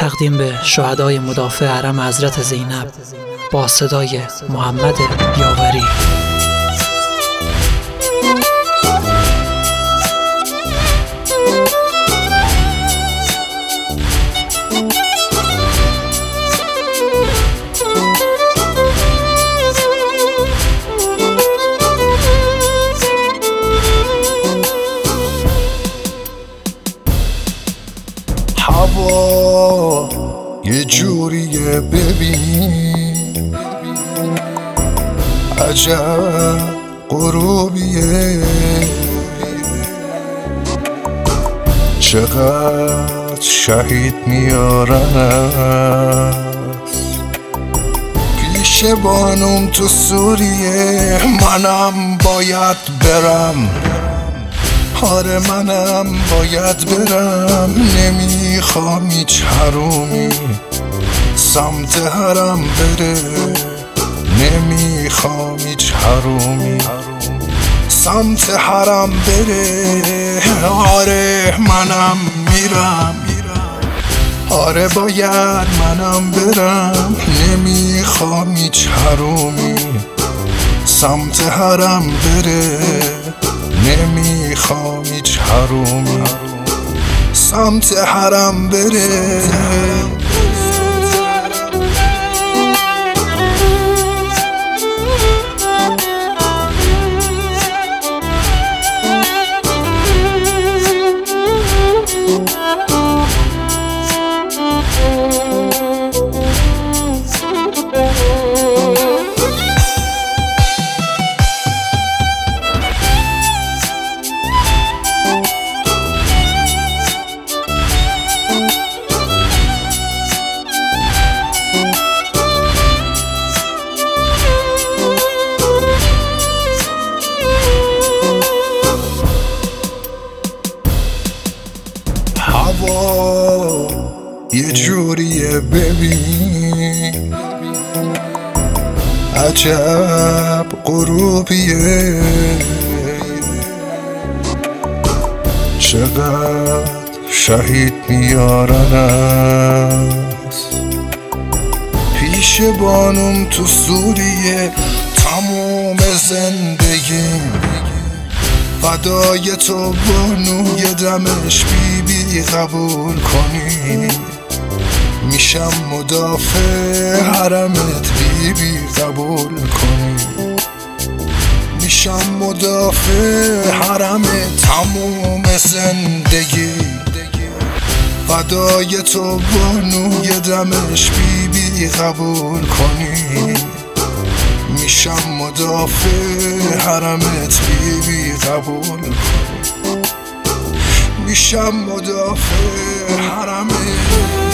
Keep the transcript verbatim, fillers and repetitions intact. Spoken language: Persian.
تقدیم به شهدای مدافع حرم حضرت زینب با صدای محمد یاوری. هوا یه جوریه ببین، عجب غروبیه، چقدر شهید میارن پیش بانم تو سوریه. منم باید برم، آره منم باید برم، نمیخوام هیچ حرومی سمت حرم بره، نمیخوام هیچ حرومی سمت حرم بره. آره منم میرم، آره باید منم برم، نمیخوام هیچ حرومی سمت حرم بره، نمیخوام هیچ حرومی سمت حرم بره. هوا یه جوریه ببین، عجب غروبیه، چقدر شهید میارن پیش بانم تو سوریه. تموم زندگیم فدای تو بانو، یه دمش بی بی قبول کنی، میشم مدافع حرمت بی بی قبول کنی، میشم مدافع حرمت تموم زندگی. فدای تو بانو، یه دمش بی بی قبول کنی، میشم مدافع حرمت بی بی قبول کنی، میشم مدافع حرمت.